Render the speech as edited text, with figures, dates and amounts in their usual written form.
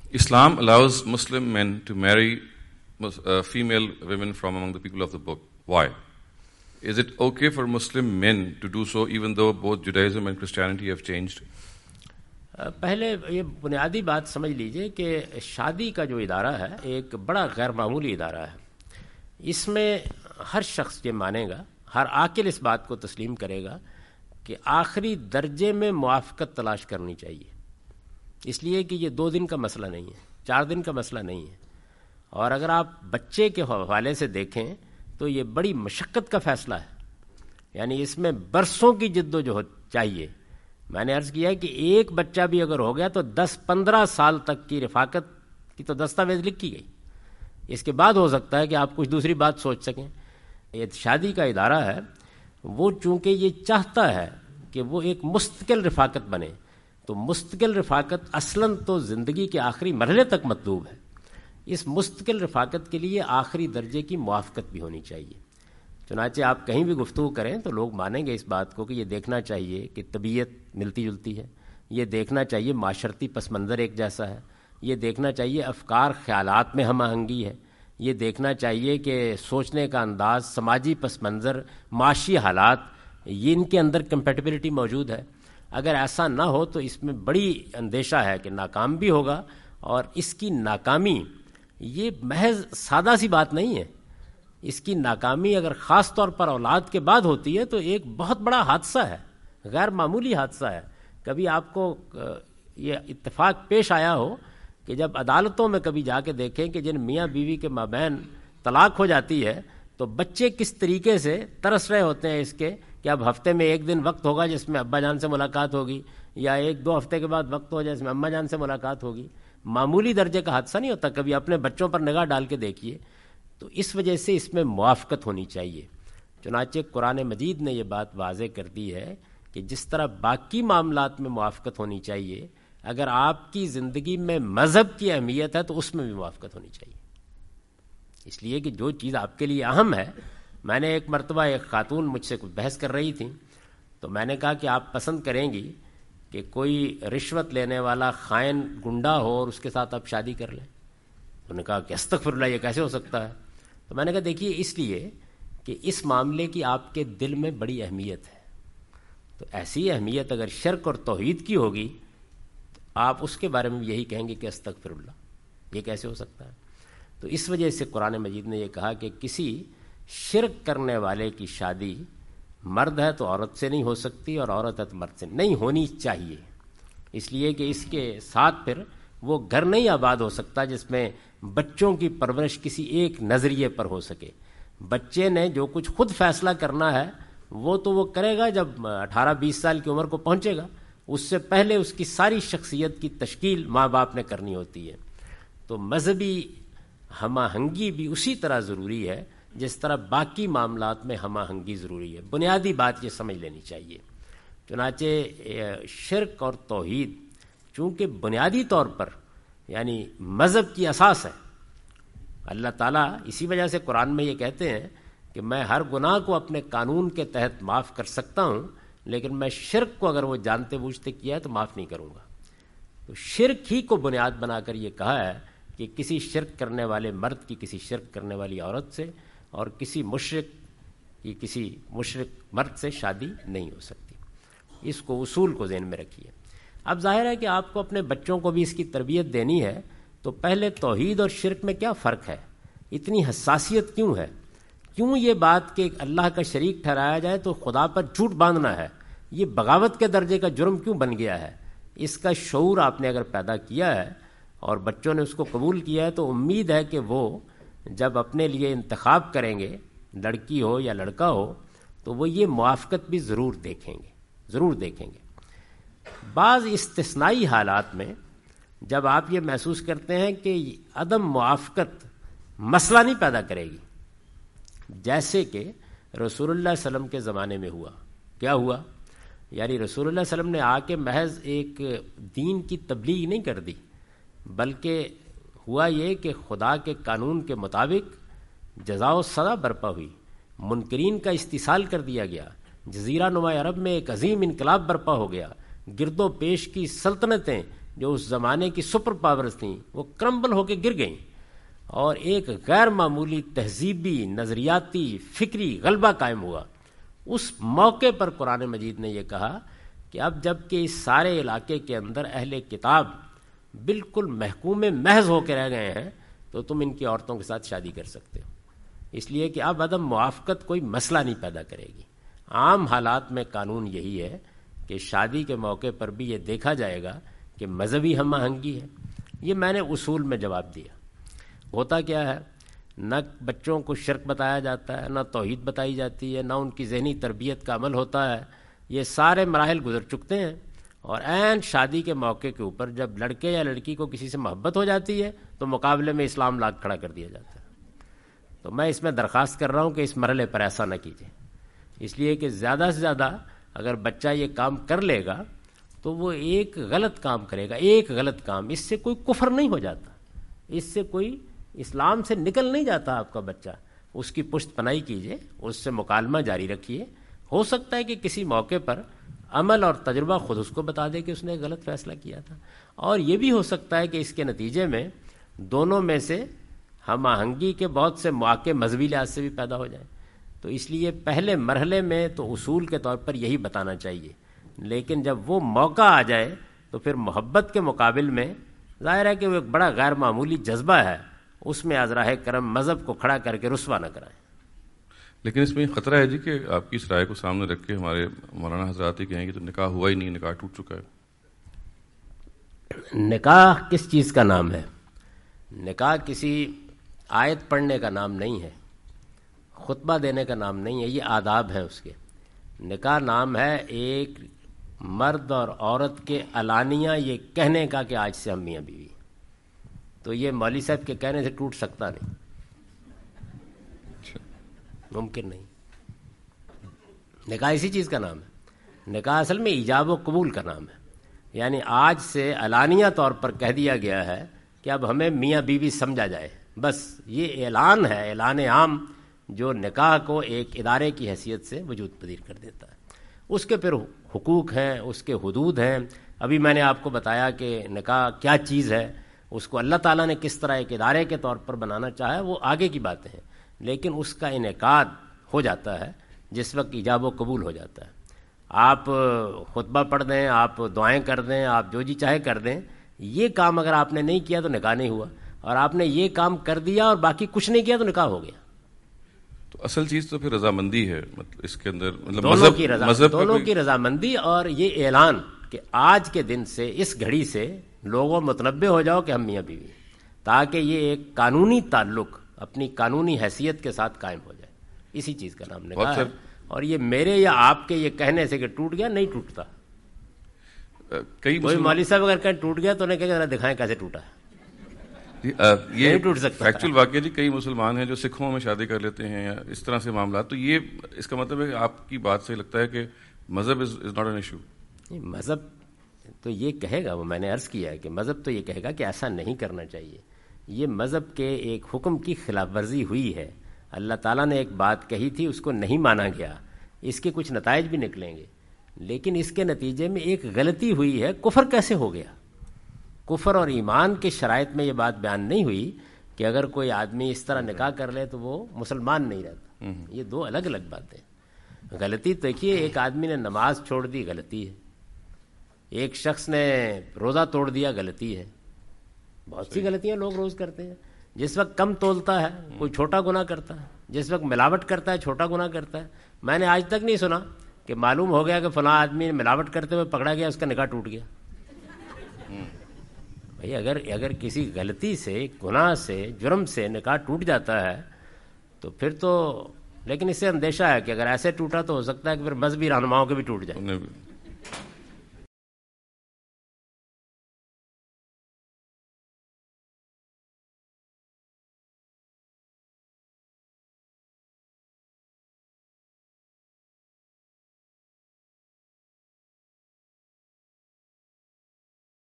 Islam allows Muslim men to marry female women from among the people of the book. Why? Is it okay for Muslim men to do so even though both Judaism and Christianity have changed? پہلے یہ بنیادی بات سمجھ لیجئے کہ شادی کا جو ادارہ ہے ایک بڑا غیر معمولی ادارہ ہے. اس میں ہر شخص یہ مانے گا، ہر عاقل اس بات کو تسلیم کرے گا کہ آخری درجے میں موافقت تلاش کرنی چاہیے. اس لیے کہ یہ 2 دن کا مسئلہ نہیں ہے، 4 دن کا مسئلہ نہیں ہے. اور اگر آپ بچے کے حوالے سے دیکھیں تو یہ بڑی مشقت کا فیصلہ ہے، یعنی اس میں برسوں کی جد و جہد چاہیے. میں نے عرض کیا کہ ایک بچہ بھی اگر ہو گیا تو 10-15 سال تک کی رفاقت کی تو دستاویز لکھی گئی. اس کے بعد ہو سکتا ہے کہ آپ کچھ دوسری بات سوچ سکیں. یہ شادی کا ادارہ ہے، وہ چونکہ یہ چاہتا ہے کہ وہ ایک مستقل رفاقت بنے، تو مستقل رفاقت اصلاً تو زندگی کے آخری مرحلے تک مطلوب ہے. اس مستقل رفاقت کے لیے آخری درجے کی موافقت بھی ہونی چاہیے. چنانچہ آپ کہیں بھی گفتگو کریں تو لوگ مانیں گے اس بات کو کہ یہ دیکھنا چاہیے کہ طبیعت ملتی جلتی ہے، یہ دیکھنا چاہیے معاشرتی پس منظر ایک جیسا ہے، یہ دیکھنا چاہیے افکار خیالات میں ہم آہنگی ہے، یہ دیکھنا چاہیے کہ سوچنے کا انداز، سماجی پس منظر، معاشی حالات، یہ ان کے اندر کمپیٹیبلٹی موجود ہے. اگر ایسا نہ ہو تو اس میں بڑی اندیشہ ہے کہ ناکام بھی ہوگا. اور اس کی ناکامی یہ محض سادہ سی بات نہیں ہے. اس کی ناکامی اگر خاص طور پر اولاد کے بعد ہوتی ہے تو ایک بہت بڑا حادثہ ہے، غیر معمولی حادثہ ہے. کبھی آپ کو یہ اتفاق پیش آیا ہو کہ جب عدالتوں میں کبھی جا کے دیکھیں کہ جن میاں بیوی کے مابین طلاق ہو جاتی ہے تو بچے کس طریقے سے ترس رہے ہوتے ہیں اس کے کہ اب ہفتے میں 1 دن وقت ہوگا جس میں ابا جان سے ملاقات ہوگی، یا 1-2 ہفتے کے بعد وقت ہو جائے جس میں اماں جان سے ملاقات ہوگی. معمولی درجے کا حادثہ نہیں ہوتا. کبھی اپنے بچوں پر نگاہ ڈال کے دیکھیے. تو اس وجہ سے اس میں موافقت ہونی چاہیے. چنانچہ قرآن مجید نے یہ بات واضح کر دی ہے کہ جس طرح باقی معاملات میں موافقت ہونی چاہیے، اگر آپ کی زندگی میں مذہب کی اہمیت ہے تو اس میں بھی موافقت ہونی چاہیے. اس لیے کہ جو چیز آپ کے لیے اہم ہے. میں نے ایک مرتبہ ایک خاتون مجھ سے کچھ بحث کر رہی تھی تو میں نے کہا کہ آپ پسند کریں گی کہ کوئی رشوت لینے والا خائن گنڈا ہو اور اس کے ساتھ آپ شادی کر لیں؟ انہوں نے کہا کہ استغفر اللہ، یہ کیسے ہو سکتا ہے؟ تو میں نے کہا دیکھیے، اس لیے کہ اس معاملے کی آپ کے دل میں بڑی اہمیت ہے. تو ایسی اہمیت اگر شرک اور توحید کی ہوگی تو آپ اس کے بارے میں یہی کہیں گے کہ استغفر اللہ، یہ کیسے ہو سکتا ہے؟ تو اس وجہ سے قرآن مجید نے یہ کہا کہ کسی شرک کرنے والے کی شادی مرد ہے تو عورت سے نہیں ہو سکتی، اور عورت ہے تو مرد سے نہیں ہونی چاہیے. اس لیے کہ اس کے ساتھ پھر وہ گھر نہیں آباد ہو سکتا جس میں بچوں کی پرورش کسی ایک نظریے پر ہو سکے. بچے نے جو کچھ خود فیصلہ کرنا ہے وہ تو وہ کرے گا جب 18-20 سال کی عمر کو پہنچے گا. اس سے پہلے اس کی ساری شخصیت کی تشکیل ماں باپ نے کرنی ہوتی ہے. تو مذہبی ہم آہنگی بھی اسی طرح ضروری ہے جس طرح باقی معاملات میں ہم آہنگی ضروری ہے. بنیادی بات یہ سمجھ لینی چاہیے. چنانچہ شرک اور توحید چونکہ بنیادی طور پر یعنی مذہب کی اساس ہے، اللہ تعالیٰ اسی وجہ سے قرآن میں یہ کہتے ہیں کہ میں ہر گناہ کو اپنے قانون کے تحت معاف کر سکتا ہوں، لیکن میں شرک کو اگر وہ جانتے بوجھتے کیا ہے تو معاف نہیں کروں گا. تو شرک ہی کو بنیاد بنا کر یہ کہا ہے کہ کسی شرک کرنے والے مرد کی کسی شرک کرنے والی عورت سے اور کسی مشرک کی کسی مشرک مرد سے شادی نہیں ہو سکتی. اس کو اصول کو ذہن میں رکھیے. اب ظاہر ہے کہ آپ کو اپنے بچوں کو بھی اس کی تربیت دینی ہے. تو پہلے توحید اور شرک میں کیا فرق ہے؟ اتنی حساسیت کیوں ہے؟ کیوں یہ بات کہ اللہ کا شریک ٹھہرایا جائے تو خدا پر جھوٹ باندھنا ہے، یہ بغاوت کے درجے کا جرم کیوں بن گیا ہے؟ اس کا شعور آپ نے اگر پیدا کیا ہے اور بچوں نے اس کو قبول کیا ہے تو امید ہے کہ وہ جب اپنے لیے انتخاب کریں گے، لڑکی ہو یا لڑکا ہو، تو وہ یہ موافقت بھی ضرور دیکھیں گے. بعض استثنائی حالات میں جب آپ یہ محسوس کرتے ہیں کہ عدم موافقت مسئلہ نہیں پیدا کرے گی، جیسے کہ رسول اللہ صلی اللہ علیہ وسلم کے زمانے میں ہوا. کیا ہوا؟ یعنی رسول اللہ صلی اللہ علیہ وسلم نے آ کے محض ایک دین کی تبلیغ نہیں کر دی، بلکہ ہوا یہ کہ خدا کے قانون کے مطابق جزا و سزا برپا ہوئی، منکرین کا استحصال کر دیا گیا، جزیرہ نما عرب میں ایک عظیم انقلاب برپا ہو گیا، گرد و پیش کی سلطنتیں جو اس زمانے کی سپر پاورز تھیں وہ کرمبل ہو کے گر گئیں، اور ایک غیر معمولی تہذیبی، نظریاتی، فکری غلبہ قائم ہوا۔ اس موقع پر قرآن مجید نے یہ کہا کہ اب جب کہ اس سارے علاقے کے اندر اہل کتاب بالکل محکوم محض ہو کے رہ گئے ہیں تو تم ان کی عورتوں کے ساتھ شادی کر سکتے ہو، اس لیے کہ اب عدم موافقت کوئی مسئلہ نہیں پیدا کرے گی۔ عام حالات میں قانون یہی ہے کہ شادی کے موقع پر بھی یہ دیکھا جائے گا کہ مذہبی ہم آہنگی ہے۔ یہ میں نے اصول میں جواب دیا۔ ہوتا کیا ہے، نہ بچوں کو شرک بتایا جاتا ہے، نہ توحید بتائی جاتی ہے، نہ ان کی ذہنی تربیت کا عمل ہوتا ہے۔ یہ سارے مراحل گزر چکتے ہیں، اور عین شادی کے موقع کے اوپر جب لڑکے یا لڑکی کو کسی سے محبت ہو جاتی ہے تو مقابلے میں اسلام لا کھڑا کر دیا جاتا ہے۔ تو میں اس میں درخواست کر رہا ہوں کہ اس مرحلے پر ایسا نہ کیجیے، اس لیے کہ زیادہ سے زیادہ اگر بچہ یہ کام کر لے گا تو وہ ایک غلط کام کرے گا، ایک غلط کام، اس سے کوئی کفر نہیں ہو جاتا، اس سے کوئی اسلام سے نکل نہیں جاتا آپ کا بچہ۔ اس کی پشت پناہی کیجیے، اس سے مکالمہ جاری رکھیے۔ ہو سکتا ہے کہ کسی موقع پر عمل اور تجربہ خود اس کو بتا دے کہ اس نے ایک غلط فیصلہ کیا تھا، اور یہ بھی ہو سکتا ہے کہ اس کے نتیجے میں دونوں میں سے ہم آہنگی کے بہت سے مواقع مذہبی لحاظ سے بھی پیدا ہو جائیں۔ تو اس لیے پہلے مرحلے میں تو اصول کے طور پر یہی بتانا چاہیے، لیکن جب وہ موقع آ جائے تو پھر محبت کے مقابل میں ظاہر ہے کہ وہ ایک بڑا غیر معمولی جذبہ ہے، اس میں از راہ کرم مذہب کو کھڑا کر کے رسوا نہ کرائیں۔ لیکن اس میں خطرہ ہے جی کہ آپ کی اس رائے کو سامنے رکھ کے ہمارے مولانا حضرات ہی کہیں کہ تو نکاح ہوا ہی نہیں، نکاح ٹوٹ چکا ہے۔ نکاح کس چیز کا نام ہے؟ نکاح کسی آیت پڑھنے کا نام نہیں ہے، خطبہ دینے کا نام نہیں ہے، یہ آداب ہیں اس کے۔ نکاح نام ہے ایک مرد اور عورت کے علانیہ یہ کہنے کا کہ آج سے ہم میاں بیوی، تو یہ مولوی صاحب کے کہنے سے ٹوٹ سکتا نہیں، ممکن نہیں۔ نکاح اسی چیز کا نام ہے۔ نکاح اصل میں ایجاب و قبول کا نام ہے، یعنی آج سے علانیہ طور پر کہہ دیا گیا ہے کہ اب ہمیں میاں بیوی سمجھا جائے، بس یہ اعلان ہے، اعلان عام جو نکاح کو ایک ادارے کی حیثیت سے وجود پذیر کر دیتا ہے۔ اس کے پھر حقوق ہیں، اس کے حدود ہیں۔ ابھی میں نے آپ کو بتایا کہ نکاح کیا چیز ہے، اس کو اللہ تعالیٰ نے کس طرح ایک ادارے کے طور پر بنانا چاہا، وہ آگے کی باتیں ہیں، لیکن اس کا انعقاد ہو جاتا ہے جس وقت ایجاب و قبول ہو جاتا ہے۔ آپ خطبہ پڑھ دیں، آپ دعائیں کر دیں، آپ جو جی چاہے کر دیں، یہ کام اگر آپ نے نہیں کیا تو نکاح نہیں ہوا، اور آپ نے یہ کام کر دیا اور باقی کچھ نہیں کیا تو نکاح ہو گیا۔ تو اصل چیز تو پھر رضامندی ہے، مطلب اس کے اندر مطلب دونوں کی رضامندی، اور یہ اعلان کہ آج کے دن سے، اس گھڑی سے لوگوں متنبع ہو جاؤ کہ ہم میاں بیوی، تاکہ یہ ایک قانونی تعلق اپنی قانونی حیثیت کے ساتھ قائم ہو جائے۔ اسی چیز کا نام نکاح ہے، اور یہ میرے یا آپ کے یہ کہنے سے کہ ٹوٹ گیا نہیں ٹوٹتا۔ کوئی مولوی صاحب اگر کہیں ٹوٹ گیا تو انہیں کہا دکھائیں کیسے ٹوٹا ہے، یہ ٹوٹ سکتا فیکچوئل واقعہ جی۔ کئی مسلمان ہیں جو سکھوں میں شادی کر لیتے ہیں یا اس طرح سے معاملات، تو یہ اس کا مطلب ہے کہ آپ کی بات سے لگتا ہے کہ مذہب از ناٹ این ایشو۔ مذہب تو یہ کہے گا، وہ میں نے عرض کیا ہے کہ مذہب تو یہ کہے گا کہ ایسا نہیں کرنا چاہیے، یہ مذہب کے ایک حکم کی خلاف ورزی ہوئی ہے، اللہ تعالیٰ نے ایک بات کہی تھی اس کو نہیں مانا گیا، اس کے کچھ نتائج بھی نکلیں گے، لیکن اس کے نتیجے میں ایک غلطی ہوئی ہے۔ کفر کیسے ہو گیا؟ کفر اور ایمان کے شرائط میں یہ بات بیان نہیں ہوئی کہ اگر کوئی آدمی اس طرح نکاح کر لے تو وہ مسلمان نہیں رہتا، یہ دو الگ الگ باتیں۔ غلطی تو دیکھیے، ایک آدمی نے نماز چھوڑ دی، غلطی ہے، ایک شخص نے روزہ توڑ دیا، غلطی ہے، بہت سی غلطیاں لوگ روز کرتے ہیں۔ جس وقت کم تولتا ہے کوئی چھوٹا گناہ کرتا ہے، جس وقت ملاوٹ کرتا ہے چھوٹا گناہ کرتا ہے۔ میں نے آج تک نہیں سنا کہ معلوم ہو گیا کہ فلاں آدمی ملاوٹ کرتے ہوئے پکڑا گیا، اس کا نکاح ٹوٹ گیا۔ بھائی اگر کسی غلطی سے، گناہ سے، جرم سے نکاح ٹوٹ جاتا ہے تو پھر تو، لیکن اس سے اندیشہ ہے کہ اگر ایسے ٹوٹا تو ہو سکتا ہے کہ پھر مذہبی رہنماؤں کے بھی ٹوٹ جائے۔